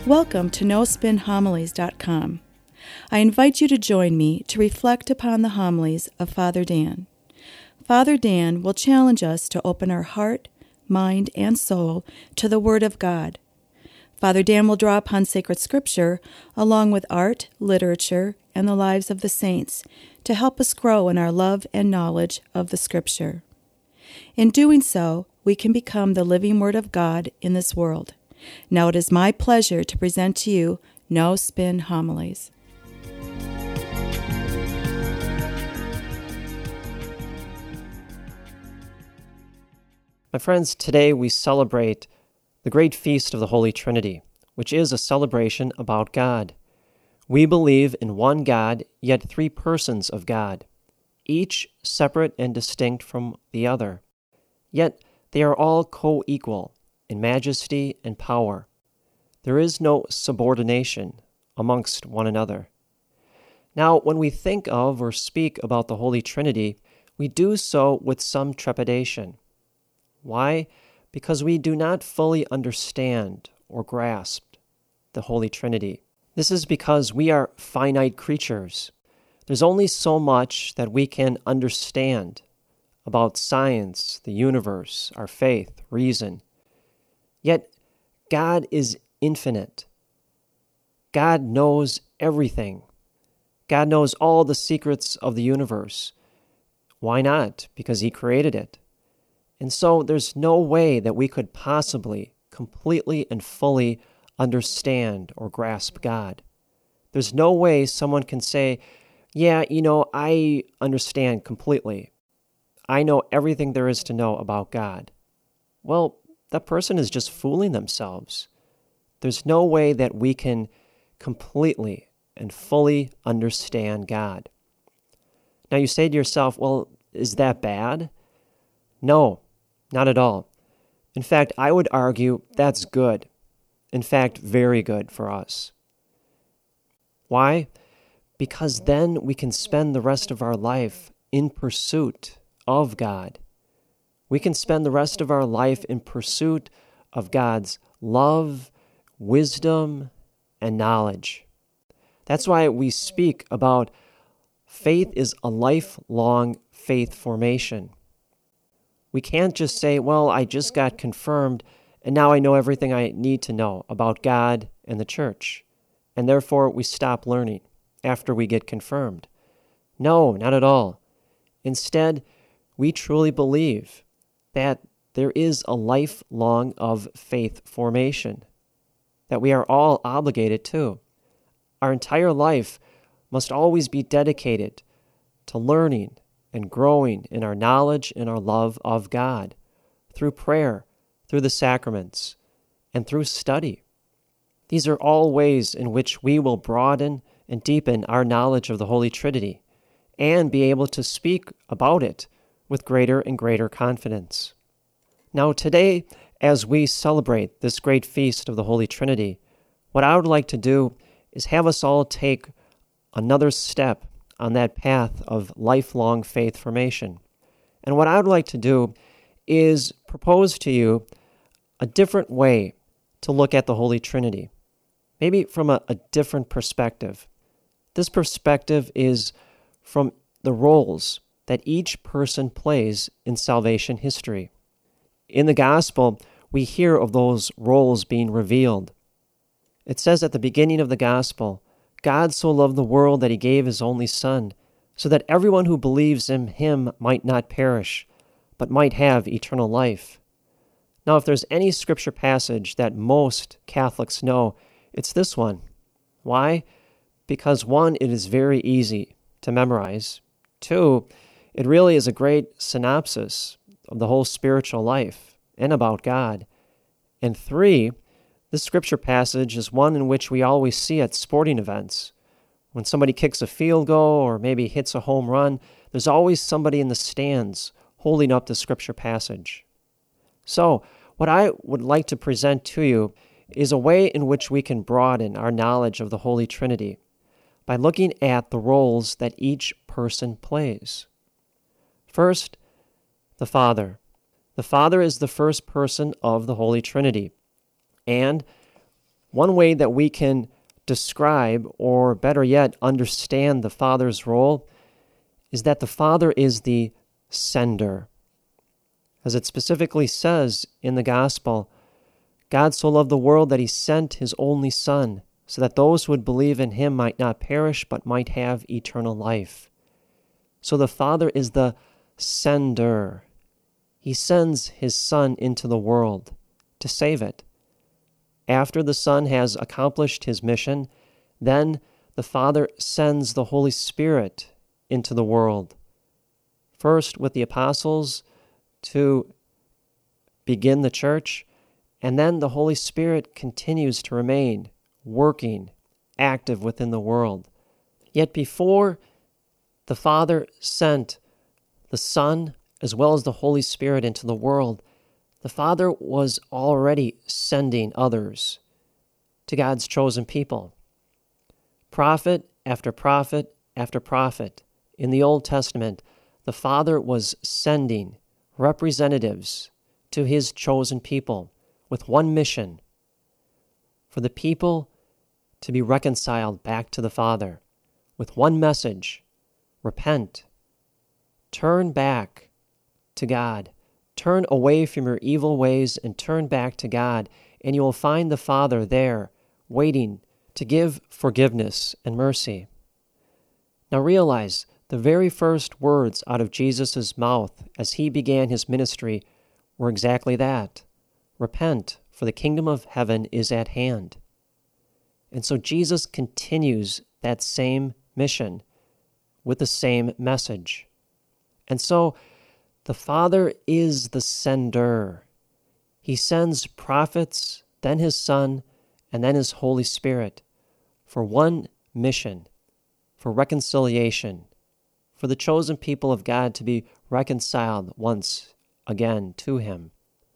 Welcome to NoSpinHomilies.com. I invite you to join me to reflect upon the homilies of Father Dan. Father Dan will challenge us to open our heart, mind, and soul to the Word of God. Father Dan will draw upon sacred scripture along with art, literature, and the lives of the saints to help us grow in our love and knowledge of the scripture. In doing so, we can become the living Word of God in this world. Now it is my pleasure to present to you No Spin Homilies. My friends, today we celebrate the great feast of the Holy Trinity, which is a celebration about God. We believe in one God, yet three persons of God, each separate and distinct from the other. Yet they are all co-equal in majesty and power. There is no subordination amongst one another. Now, when we think of or speak about the Holy Trinity, we do so with some trepidation. Why? Because we do not fully understand or grasp the Holy Trinity. This is because we are finite creatures. There's only so much that we can understand about science, the universe, our faith, reason. Yet, God is infinite. God knows everything. God knows all the secrets of the universe. Why not? Because He created it. And so there's no way that we could possibly completely and fully understand or grasp God. There's no way someone can say, yeah, I understand completely. I know everything there is to know about God. Well, that person is just fooling themselves. There's no way that we can completely and fully understand God. Now you say to yourself, well, is that bad? No, not at all. In fact, I would argue that's good. In fact, very good for us. Why? Because then we can spend the rest of our life in pursuit of God. We can spend the rest of our life in pursuit of God's love, wisdom, and knowledge. That's why we speak about faith is a lifelong faith formation. We can't just say, well, I just got confirmed, and now I know everything I need to know about God and the church, and therefore we stop learning after we get confirmed. No, not at all. Instead, we truly believe that there is a lifelong of faith formation that we are all obligated to. Our entire life must always be dedicated to learning and growing in our knowledge and our love of God through prayer, through the sacraments, and through study. These are all ways in which we will broaden and deepen our knowledge of the Holy Trinity and be able to speak about it with greater and greater confidence. Now today, as we celebrate this great feast of the Holy Trinity, what I would like to do is have us all take another step on that path of lifelong faith formation. And what I would like to do is propose to you a different way to look at the Holy Trinity, maybe from a different perspective. This perspective is from the roles that each person plays in salvation history. In the gospel, we hear of those roles being revealed. It says at the beginning of the gospel, God so loved the world that He gave His only Son, so that everyone who believes in Him might not perish, but might have eternal life. Now, if there's any scripture passage that most Catholics know, it's this one. Why? Because one, it is very easy to memorize. Two, it really is a great synopsis of the whole spiritual life and about God. And three, this scripture passage is one in which we always see at sporting events. When somebody kicks a field goal or maybe hits a home run, there's always somebody in the stands holding up the scripture passage. So, what I would like to present to you is a way in which we can broaden our knowledge of the Holy Trinity by looking at the roles that each person plays. First, the Father. The Father is the first person of the Holy Trinity. And One way that we can describe, or better yet, understand the Father's role is that the Father is the sender. As it specifically says in the Gospel, God so loved the world that he sent his only Son, so that those who would believe in him might not perish, but might have eternal life. So the Father is the sender. He sends his Son into the world to save it. After the Son has accomplished his mission, then the Father sends the Holy Spirit into the world. First with the apostles to begin the church, and then the Holy Spirit continues to remain working, active within the world. Yet before the Father sent the Son as well as the Holy Spirit into the world, the Father was already sending others to God's chosen people. Prophet after prophet after prophet in the Old Testament, the Father was sending representatives to his chosen people with one mission: for the people to be reconciled back to the Father, with one message: repent, turn back to God, turn away from your evil ways and turn back to God, and you will find the Father there waiting to give forgiveness and mercy. Now realize the very first words out of Jesus' mouth as he began his ministry were exactly that: repent, for the kingdom of heaven is at hand. And so Jesus continues that same mission with the same message. And so the Father is the sender. He sends prophets, then his Son, and then his Holy Spirit for one mission: for reconciliation, for the chosen people of God to be reconciled once again to him.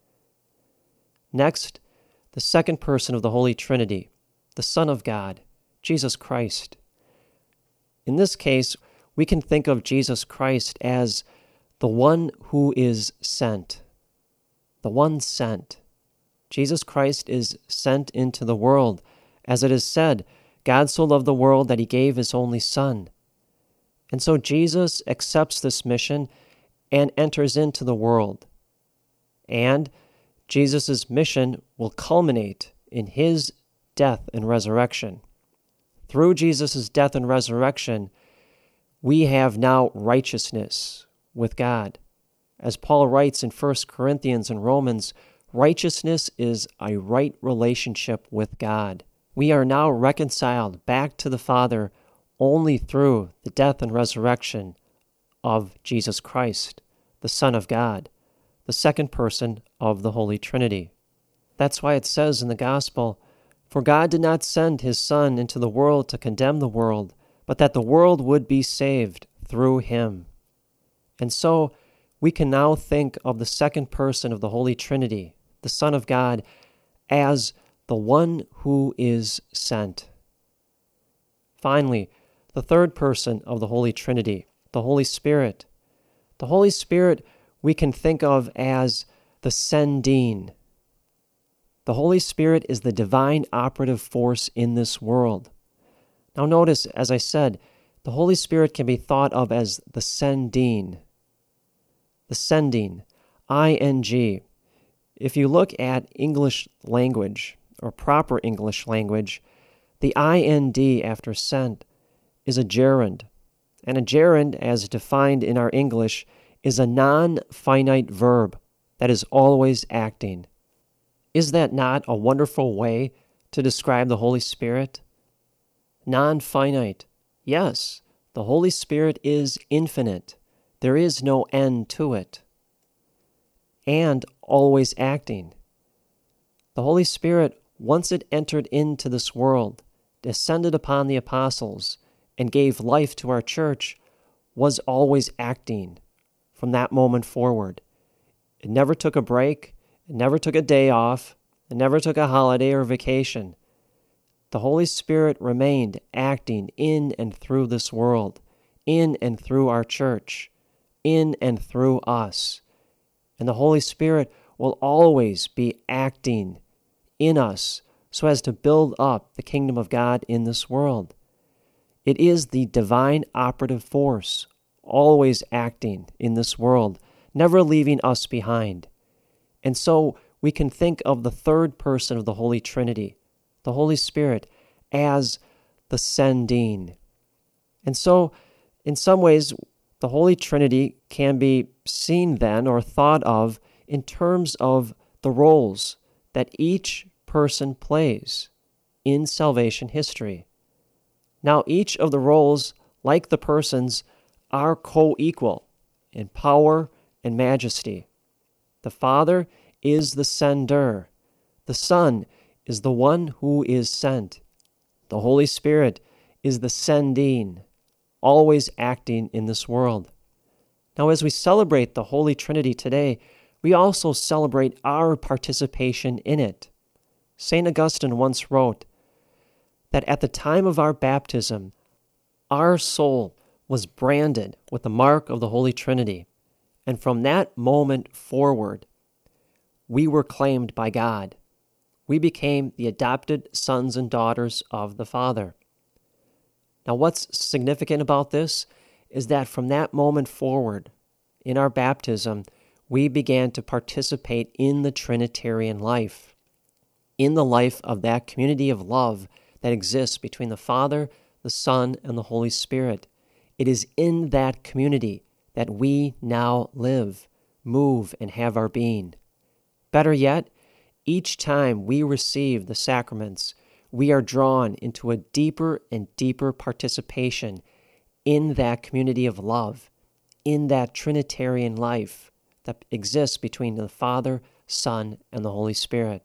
Next, the second person of the Holy Trinity, the Son of God, Jesus Christ. In this case, we can think of Jesus Christ as the one who is sent, the one sent. Jesus Christ is sent into the world. As it is said, God so loved the world that he gave his only Son. And so Jesus accepts this mission and enters into the world. And Jesus' mission will culminate in his death and resurrection. Through Jesus' death and resurrection, we have now righteousness with God. As Paul writes in 1 Corinthians and Romans, righteousness is a right relationship with God. We are now reconciled back to the Father only through the death and resurrection of Jesus Christ, the Son of God, the second person of the Holy Trinity. That's why it says in the Gospel, "For God did not send his Son into the world to condemn the world, but that the world would be saved through him." And so we can now think of the second person of the Holy Trinity, the Son of God, as the one who is sent. Finally, the third person of the Holy Trinity, the Holy Spirit. The Holy Spirit we can think of as the sending. The Holy Spirit is the divine operative force in this world. Now notice, as I said, the Holy Spirit can be thought of as the sending. The sending, ing. If you look at English language, or proper English language, the ind after sent is a gerund. And a gerund, as defined in our English, is a non-finite verb that is always acting. Is that not a wonderful way to describe the Holy Spirit? Non-finite. Yes, the Holy Spirit is infinite. There is no end to it. And always acting. The Holy Spirit, once it entered into this world, descended upon the apostles, and gave life to our church, was always acting from that moment forward. It never took a break. It never took a day off. It never took a holiday or vacation. The Holy Spirit remained acting in and through this world, in and through our church, in and through us. And the Holy Spirit will always be acting in us so as to build up the kingdom of God in this world. It is the divine operative force, always acting in this world, never leaving us behind. And so we can think of the third person of the Holy Trinity, the Holy Spirit, as the sending. And so, in some ways, the Holy Trinity can be seen then or thought of in terms of the roles that each person plays in salvation history. Now, each of the roles, like the persons, are co-equal in power and majesty. The Father is the sender. The Son is the one who is sent. The Holy Spirit is the sending, always acting in this world. Now, as we celebrate the Holy Trinity today, we also celebrate our participation in it. St. Augustine once wrote that at the time of our baptism, our soul was branded with the mark of the Holy Trinity, and from that moment forward, we were claimed by God. We became the adopted sons and daughters of the Father. Now, what's significant about this is that from that moment forward, in our baptism, we began to participate in the Trinitarian life, in the life of that community of love that exists between the Father, the Son, and the Holy Spirit. It is in that community that we now live, move, and have our being. Better yet, each time we receive the sacraments, we are drawn into a deeper and deeper participation in that community of love, in that Trinitarian life that exists between the Father, Son, and the Holy Spirit.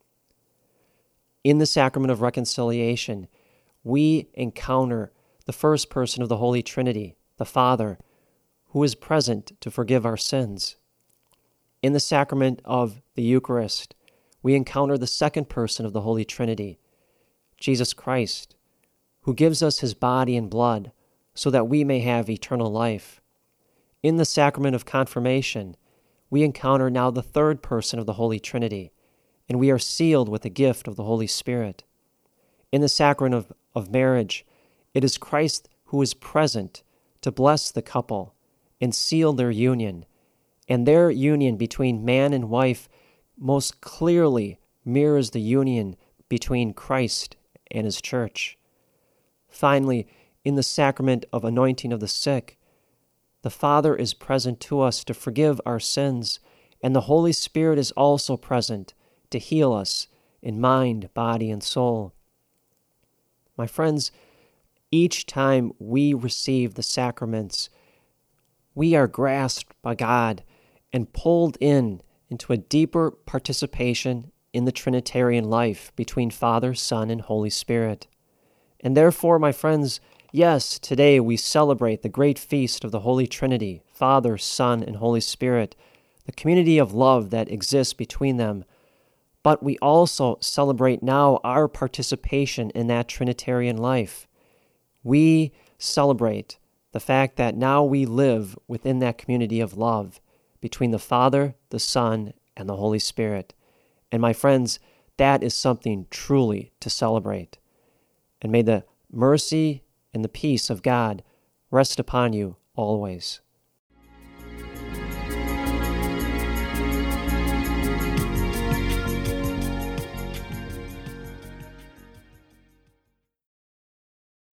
In the sacrament of reconciliation, we encounter the first person of the Holy Trinity, the Father, who is present to forgive our sins. In the sacrament of the Eucharist, we encounter the second person of the Holy Trinity, Jesus Christ, who gives us his body and blood so that we may have eternal life. In the sacrament of confirmation, we encounter now the third person of the Holy Trinity, and we are sealed with the gift of the Holy Spirit. In the sacrament of marriage, it is Christ who is present to bless the couple and seal their union, and their union between man and wife most clearly mirrors the union between Christ and his church. Finally, in the sacrament of anointing of the sick, the Father is present to us to forgive our sins, and the Holy Spirit is also present to heal us in mind, body, and soul. My friends, each time we receive the sacraments, we are grasped by God and pulled into a deeper participation in the Trinitarian life between Father, Son, and Holy Spirit. And therefore, my friends, yes, today we celebrate the great feast of the Holy Trinity, Father, Son, and Holy Spirit, the community of love that exists between them. But we also celebrate now our participation in that Trinitarian life. We celebrate the fact that now we live within that community of love between the Father, the Son, and the Holy Spirit. And my friends, that is something truly to celebrate. And may the mercy and the peace of God rest upon you always.